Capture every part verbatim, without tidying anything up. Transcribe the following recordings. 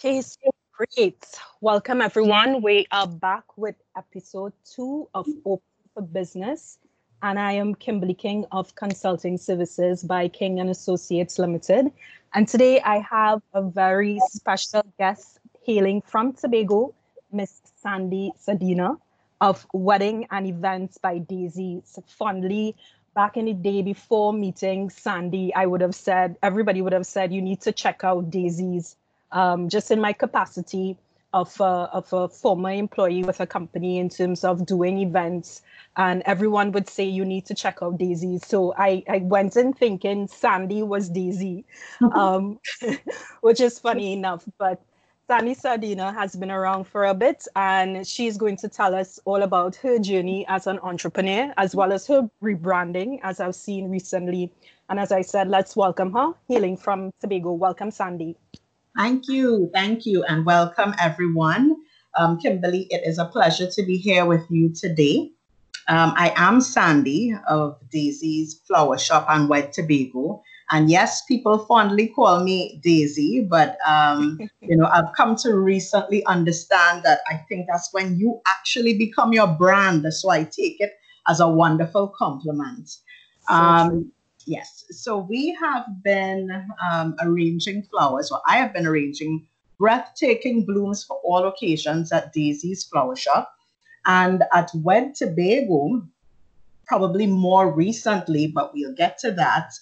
Okay, so great. Welcome, everyone. We are back with episode two of Open for Business. And I am Kimberly King of Consulting Services by King and Associates Limited. And today I have a very special guest hailing from Tobago, Miss Sandy Sadina of Wedding and Events by Daisy. So fondly, back in the day before meeting Sandy, I would have said, everybody would have said, you need to check out Daisy's um, just in my capacity of a, of a former employee with a company in terms of doing events. And everyone would say, you need to check out Daisy. So I, I went in thinking Sandy was Daisy, um, which is funny enough. But Sandy Sardina has been around for a bit, and she's going to tell us all about her journey as an entrepreneur, as well as her rebranding, as I've seen recently. And as I said, let's welcome her, hailing from Tobago. Welcome, Sandy. Thank you. Thank you. And welcome, everyone. Um, Kimberly, it is a pleasure to be here with you today. Um, I am Sandy of Daisy's Flower Shop and Wed Tobago. And yes, people fondly call me Daisy, but, um, you know, I've come to recently understand that I think that's when you actually become your brand. So I take it as a wonderful compliment. So um, true. Yes, so we have been um, arranging flowers, or I have been arranging breathtaking blooms for all occasions at Daisy's Flower Shop. And at Wed Tobago, probably more recently, but we'll get to that,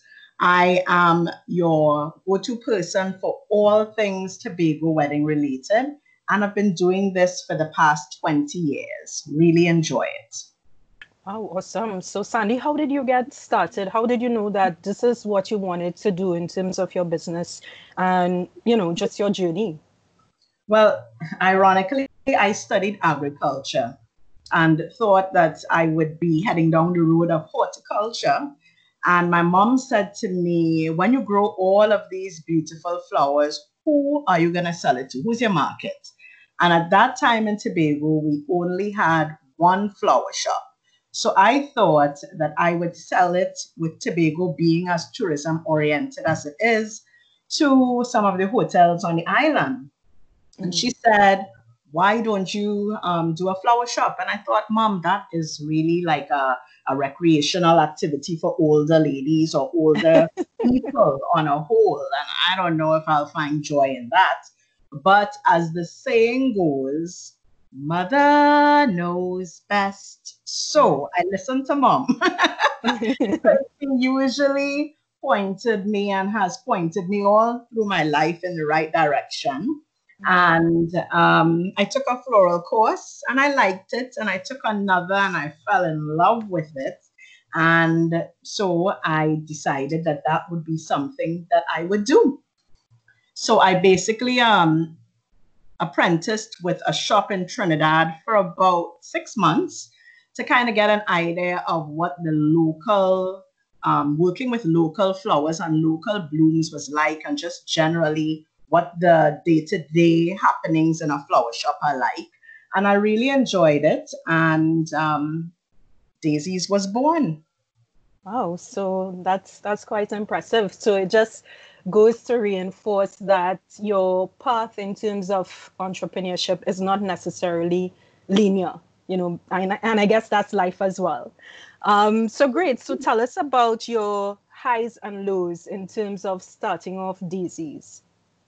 I am your go-to person for all things Tobago wedding related. And I've been doing this for the past twenty years. Really enjoy it. Oh, awesome. So, Sandy, how did you get started? How did you know that this is what you wanted to do in terms of your business and, you know, just your journey? Well, ironically, I studied agriculture and thought that I would be heading down the road of horticulture. And my mom said to me, when you grow all of these beautiful flowers, who are you going to sell it to? Who's your market? And at that time in Tobago, we only had one flower shop. So I thought that I would sell it, with Tobago being as tourism oriented as it is, to some of the hotels on the island. And she said, why don't you um, do a flower shop? And I thought, Mom, that is really like a, a recreational activity for older ladies or older people on a whole. And I don't know if I'll find joy in that. But as the saying goes, mother knows best. So I listened to Mom. She usually pointed me and has pointed me all through my life in the right direction. And um, I took a floral course and I liked it. And I took another and I fell in love with it. And so I decided that that would be something that I would do. So I basically um, apprenticed with a shop in Trinidad for about six months to kind of get an idea of what the local, um, working with local flowers and local blooms was like, and just generally what the day-to-day happenings in a flower shop are like. And I really enjoyed it. And um, Daisy's was born. Wow, so that's that's quite impressive. So it just goes to reinforce that your path in terms of entrepreneurship is not necessarily linear, you know, and, and I guess that's life as well. Um, so great. So tell us about your highs and lows in terms of starting off Daisy's.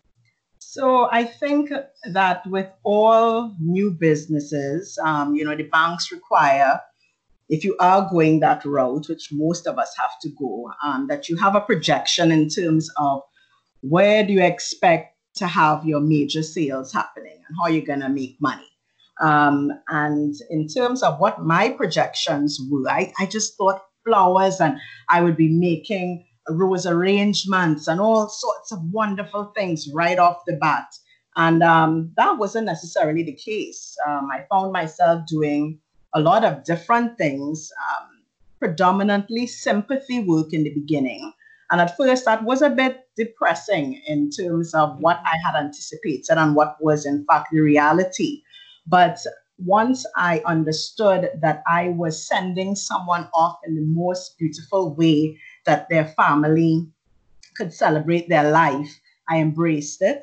So I think that with all new businesses, um, you know, the banks require, if you are going that route, which most of us have to go, um, that you have a projection in terms of where do you expect to have your major sales happening and how you're going to make money. Um, and in terms of what my projections were, I, I just thought flowers, and I would be making rose arrangements and all sorts of wonderful things right off the bat. And um, that wasn't necessarily the case. Um, I found myself doing a lot of different things, um, predominantly sympathy work in the beginning. And at first, that was a bit depressing in terms of what I had anticipated and what was, in fact, the reality. But once I understood that I was sending someone off in the most beautiful way that their family could celebrate their life, I embraced it.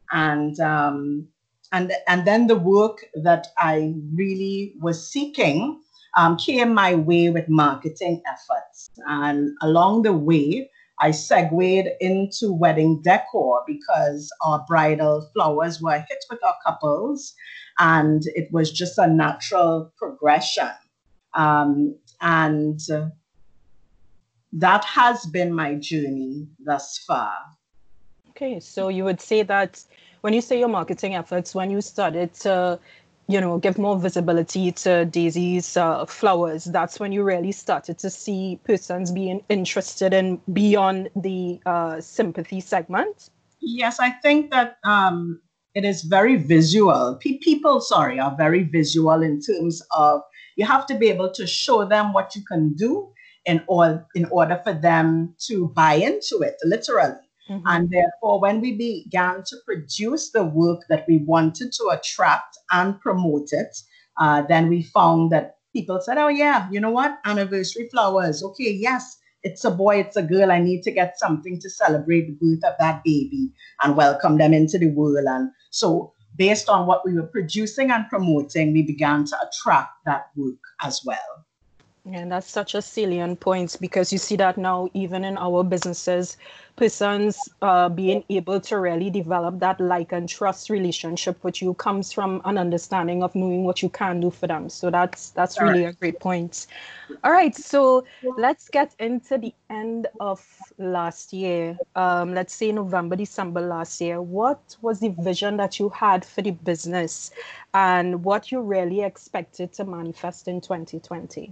And um, and and then the work that I really was seeking um, came my way with marketing efforts. And along the way, I segued into wedding decor because our bridal flowers were a hit with our couples, and it was just a natural progression. Um, and uh, that has been my journey thus far. Okay, so you would say that when you say your marketing efforts, when you started to, you know, give more visibility to Daisy's uh, flowers, that's when you really started to see persons being interested in beyond the uh, sympathy segment. Yes, I think that um, it is very visual. Pe- people, sorry, are very visual in terms of you have to be able to show them what you can do in order in order for them to buy into it, literally. Mm-hmm. And therefore, when we began to produce the work that we wanted to attract and promote it, uh, then we found that people said, "Oh yeah, you know what? Anniversary flowers. Okay, yes, it's a boy, it's a girl. I need to get something to celebrate the birth of that baby and welcome them into the world." And so, based on what we were producing and promoting, we began to attract that work as well. And that's such a salient point because you see that now, even in our businesses, persons uh, being able to really develop that like and trust relationship with you comes from an understanding of knowing what you can do for them. So that's that's really a Correct. great point. All right, so let's get into the end of last year. Um, let's say November, December last year. What was the vision that you had for the business and what you really expected to manifest in twenty twenty?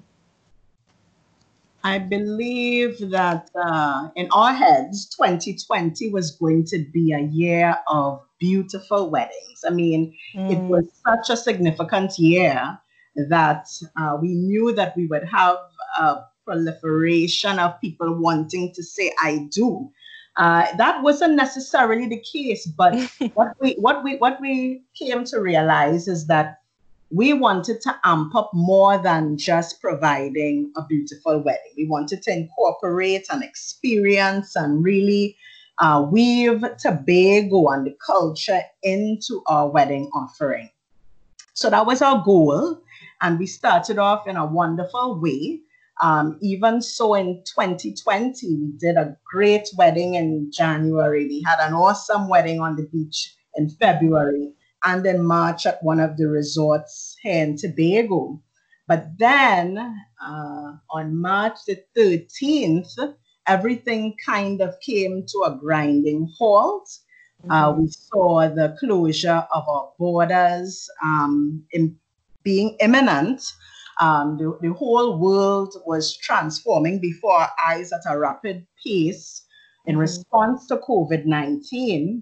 I believe that uh, in our heads, twenty twenty was going to be a year of beautiful weddings. I mean, it was Mm, such a significant year that uh, we knew that we would have a proliferation of people wanting to say, "I do." Uh, that wasn't necessarily the case, but what we what we what we came to realize is that we wanted to amp up more than just providing a beautiful wedding. We wanted to incorporate an experience and really uh, weave Tobago and the culture into our wedding offering. So that was our goal. And we started off in a wonderful way. Um, even so, in twenty twenty, we did a great wedding in January. We had an awesome wedding on the beach in February, and in March at one of the resorts here in Tobago. But then uh, on March the thirteenth, everything kind of came to a grinding halt. Uh, mhm. we saw the closure of our borders um, in, being imminent. Um, the, the whole world was transforming before our eyes at a rapid pace in Mhm. response to COVID nineteen.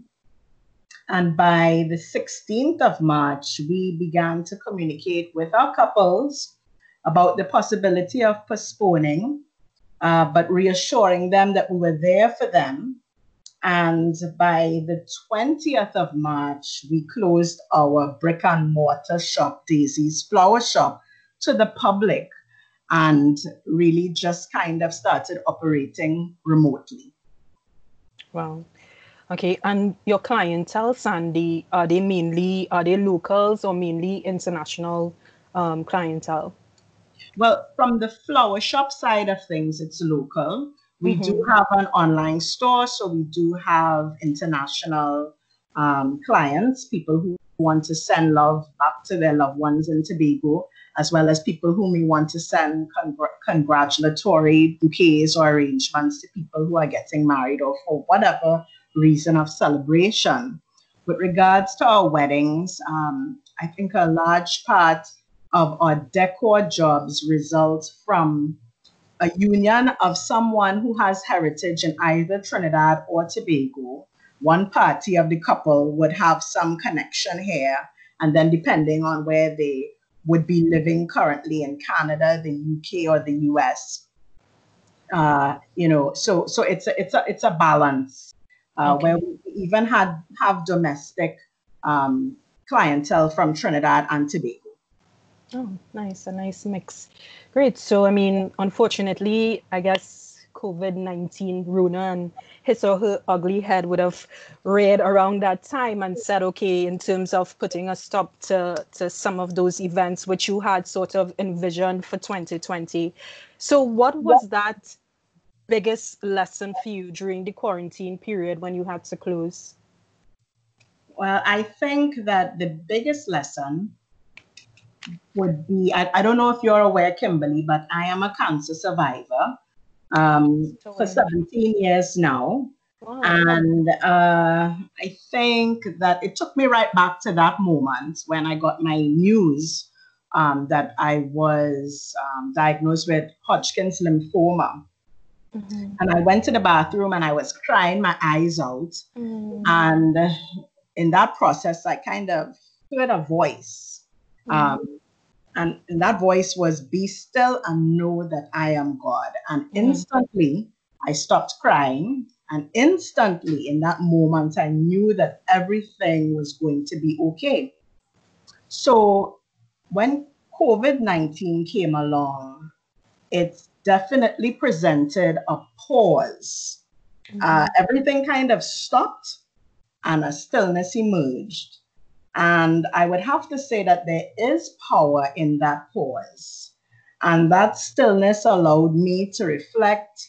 And by the sixteenth of March, we began to communicate with our couples about the possibility of postponing, uh, but reassuring them that we were there for them. And by the twentieth of March, we closed our brick and mortar shop, Daisy's Flower Shop, to the public and really just kind of started operating remotely. Wow. Okay. And your clientele, Sandy, are they mainly are they locals or mainly international um, clientele? Well, from the flower shop side of things, it's local. We do Mm-hmm. have an online store, so we do have international um, clients, people who want to send love back to their loved ones in Tobago, as well as people who may want to send congr- congratulatory bouquets or arrangements to people who are getting married or for whatever reason of celebration. With regards to our weddings, um, I think a large part of our decor jobs result from a union of someone who has heritage in either Trinidad or Tobago. One party of the couple would have some connection here, and then depending on where they would be living currently in Canada, the U K, or the U S, uh, you know, so so it's a it's a it's a balance uh, where Okay. we even had have domestic um, clientele from Trinidad and Tobago. Oh, nice, a nice mix. Great. So, I mean, unfortunately, I guess COVID nineteen, Rona and his or her ugly head would have read around that time and said, okay, in terms of putting a stop to, to some of those events which you had sort of envisioned for twenty twenty. So what was that biggest lesson for you during the quarantine period when you had to close? Well, I think that the biggest lesson would be, I, I don't know if you're aware, Kimberly, but I am a cancer survivor um, for seventeen years now. Wow. And uh, I think that it took me right back to that moment when I got my news um, that I was um, diagnosed with Hodgkin's lymphoma. Mm-hmm. And I went to the bathroom and I was crying my eyes out. Mm-hmm. And in that process, I kind of heard a voice. Mm-hmm. Um, and, and that voice was, "Be still and know that I am God." And mm-hmm. instantly, I stopped crying. And instantly, in that moment, I knew that everything was going to be okay. So when COVID nineteen came along, it definitely presented a pause. Mm-hmm. Uh, everything kind of stopped and a stillness emerged. And I would have to say that there is power in that pause. And that stillness allowed me to reflect,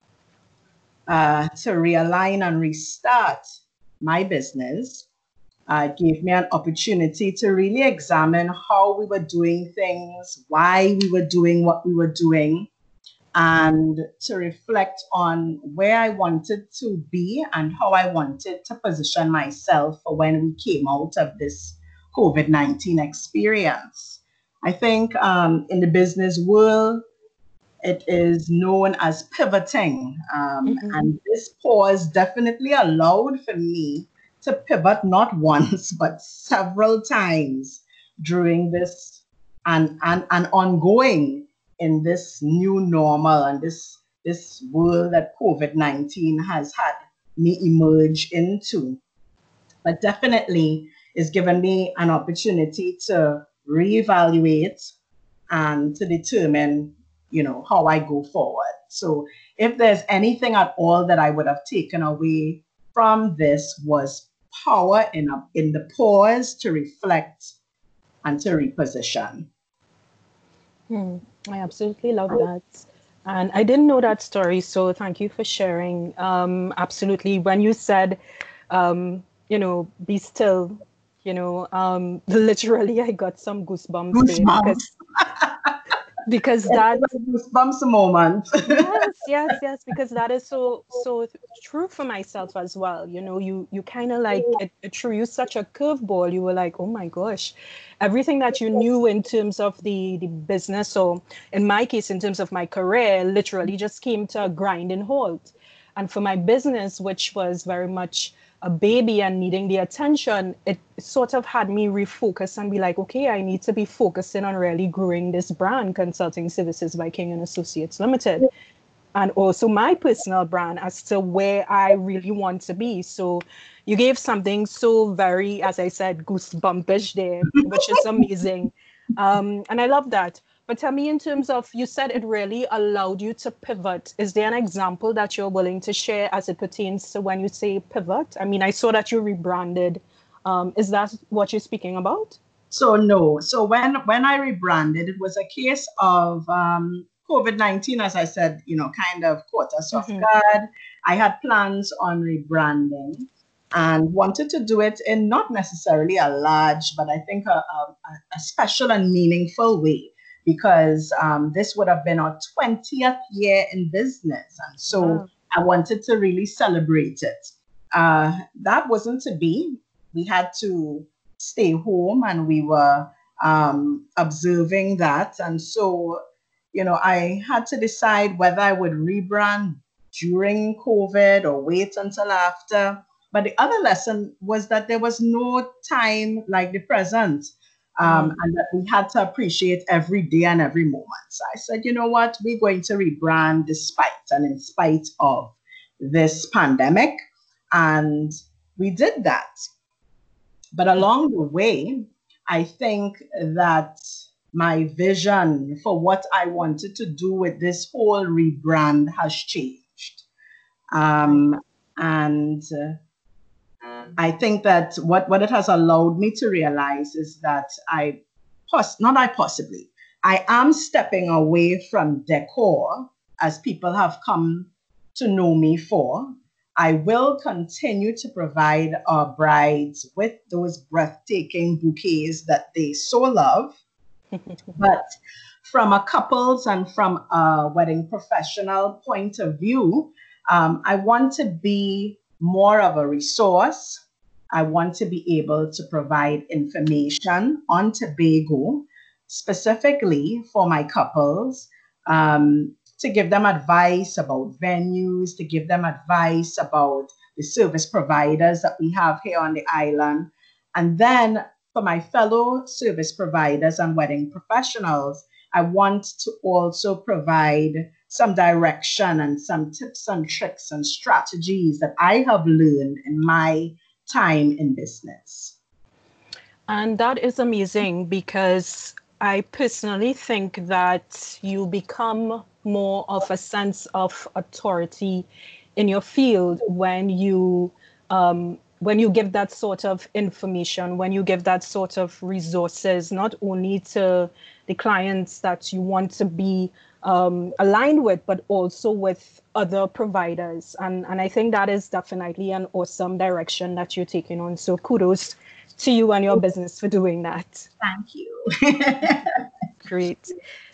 uh, to realign and restart my business. Uh, it gave me an opportunity to really examine how we were doing things, why we were doing what we were doing, and to reflect on where I wanted to be and how I wanted to position myself for when we came out of this COVID nineteen experience. I think um, in the business world, it is known as pivoting. Um, mm-hmm. And this pause definitely allowed for me to pivot not once, but several times during this and, and, and ongoing in this new normal and this, this world that COVID nineteen has had me emerge into. But definitely it's given me an opportunity to reevaluate and to determine, you know, how I go forward. So if there's anything at all that I would have taken away from this was power in, a, in the pause to reflect and to reposition. Hmm. I absolutely love that. And I didn't know that story, so thank you for sharing. Um, absolutely. When you said, um, you know, be still, you know, um, literally I got some goosebumps. Goosebumps. Because, because that goosebumps moment. yes, yes, yes, because that is so so true for myself as well. You know, you you kind of like it, it threw you such a curveball. You were like, oh my gosh, everything that you knew in terms of the the business, or in my case, in terms of my career, literally just came to a grinding halt. And for my business, which was very much a baby and needing the attention, it sort of had me refocus and be like, okay, I need to be focusing on really growing this brand, Consulting Services by King and Associates Limited, and also my personal brand as to where I really want to be. So you gave something so very, as I said, goosebumpish there, which is amazing. Um, and I love that. But tell me, in terms of, you said it really allowed you to pivot. Is there an example that you're willing to share as it pertains to when you say pivot? I mean, I saw that you rebranded. Um, is that what you're speaking about? So no. So when when I rebranded, it was a case of um, COVID nineteen, as I said, you know, kind of caught us off mm-hmm. guard. I had plans on rebranding and wanted to do it in not necessarily a large, but I think a, a, a special and meaningful way. Because um, this would have been our twentieth year in business. And so wow. I wanted to really celebrate it. Uh, that wasn't to be. We had to stay home and we were um, observing that. And so, you know, I had to decide whether I would rebrand during COVID or wait until after. But the other lesson was that there was no time like the present. Um, and that we had to appreciate every day and every moment. So I said, you know what, we're going to rebrand despite and in spite of this pandemic. And we did that. But along the way, I think that my vision for what I wanted to do with this whole rebrand has changed. Um, and uh, I think that what, what it has allowed me to realize is that I, pos- not I possibly, I am stepping away from decor as people have come to know me for. I will continue to provide our brides with those breathtaking bouquets that they so love. But from a couples and from a wedding professional point of view, um, I want to be more of a resource. I want to be able to provide information on Tobago, specifically for my couples, um, to give them advice about venues, to give them advice about the service providers that we have here on the island. And then for my fellow service providers and wedding professionals, I want to also provide some direction and some tips and tricks and strategies that I have learned in my time in business. And that is amazing, because I personally think that you become more of a sense of authority in your field when you um, when you give that sort of information, when you give that sort of resources, not only to the clients that you want to be um, aligned with, but also with other providers. And, and I think that is definitely an awesome direction that you're taking on. So kudos to you and your business for doing that. Thank you. Great.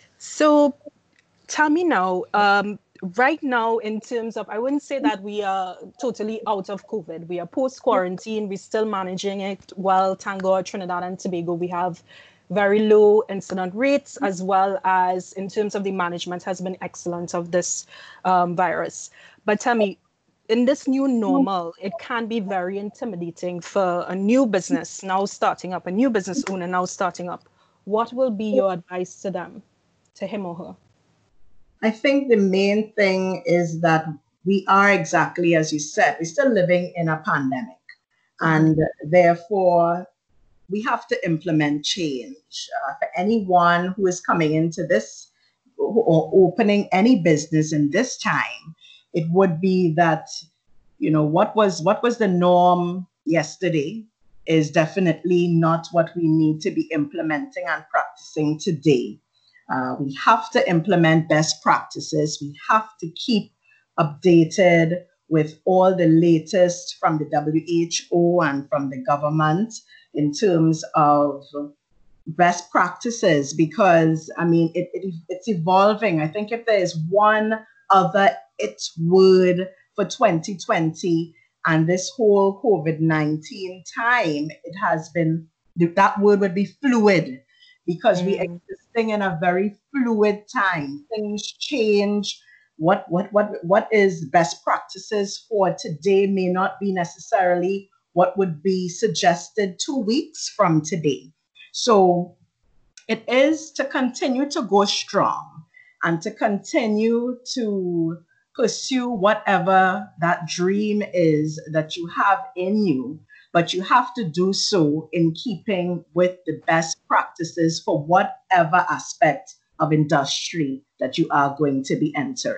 So tell me now, um, right now, in terms of, I wouldn't say that we are totally out of COVID. We are post-quarantine. We're still managing it well. Thank God, Trinidad and Tobago, we have very low incident rates, as well as in terms of the management has been excellent of this um, virus. But tell me, in this new normal, it can be very intimidating for a new business now starting up, a new business owner now starting up. What will be your advice to them, to him or her? I think the main thing is that we are exactly as you said, we're still living in a pandemic. And therefore, we have to implement change. Uh, for anyone who is coming into this or opening any business in this time, it would be that, you know, what was what was the norm yesterday is definitely not what we need to be implementing and practicing today. Uh, we have to implement best practices. We have to keep updated with all the latest from the W H O and from the government in terms of best practices, because I mean it, it it's evolving. I think if there is one other it word for twenty twenty and this whole COVID nineteen time, it has been, that word would be fluid, because mm. we are existing in a very fluid time. Things change. What what what what is best practices for today may not be necessarily what would be suggested two weeks from today. So it is to continue to go strong and to continue to pursue whatever that dream is that you have in you, but you have to do so in keeping with the best practices for whatever aspect of industry that you are going to be entering.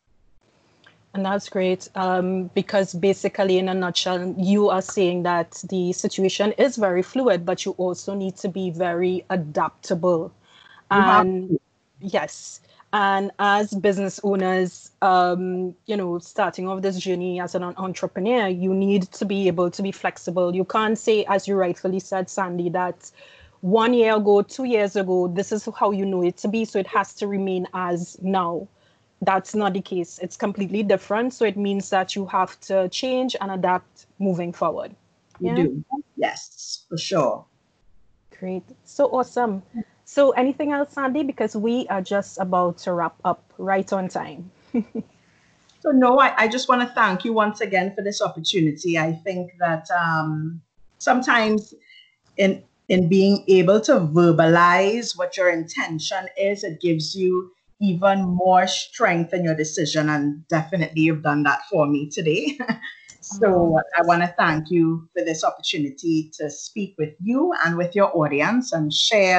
And that's great, um, because basically, in a nutshell, you are saying that the situation is very fluid, but you also need to be very adaptable. And yes, and as business owners, um, you know, starting off this journey as an entrepreneur, you need to be able to be flexible. You can't say, as you rightfully said, Sandy, that one year ago, two years ago, this is how you know it to be, so it has to remain as now. That's not the case. It's completely different. So it means that you have to change and adapt moving forward. You yeah? do. Yes, for sure. Great. So awesome. So anything else, Sandy? Because we are just about to wrap up right on time. So no, I, I just want to thank you once again for this opportunity. I think that um, sometimes in in being able to verbalize what your intention is, it gives you even more strength in your decision. And definitely you've done that for me today. So I want to thank you for this opportunity to speak with you and with your audience and share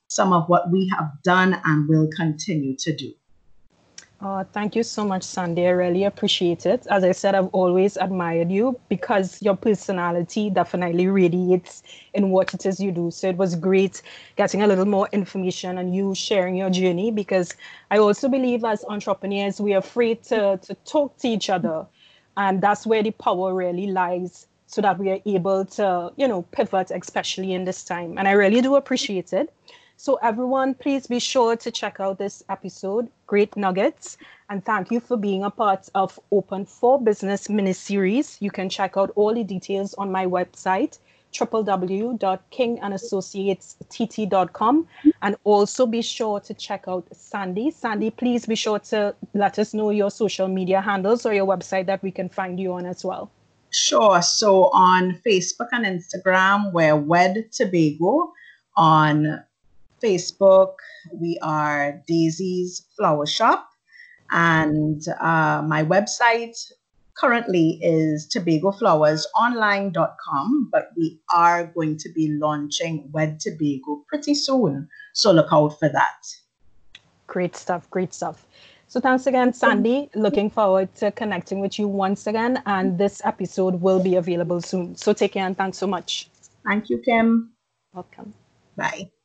some of what we have done and will continue to do. Oh, thank you so much, Sandy. I really appreciate it. As I said, I've always admired you because your personality definitely radiates in what it is you do. So it was great getting a little more information and you sharing your journey, because I also believe as entrepreneurs, we are afraid to, to talk to each other. And that's where the power really lies, so that we are able to, you know, pivot, especially in this time. And I really do appreciate it. So everyone, please be sure to check out this episode. Great nuggets. And thank you for being a part of Open for Business mini-series. You can check out all the details on my website, w w w dot king and associates t t dot com. And also be sure to check out Sandy. Sandy, please be sure to let us know your social media handles or your website that we can find you on as well. Sure. So on Facebook and Instagram, we're Wed Tobago. On Facebook, we are Daisy's Flower Shop, and uh, my website currently is tobago flowers online dot com, but we are going to be launching Wed Tobago pretty soon, so look out for that. Great stuff, great stuff. So thanks again, Sandy. Looking forward to connecting with you once again, and this episode will be available soon. So take care and thanks so much. Thank you, Kim. Welcome. Bye.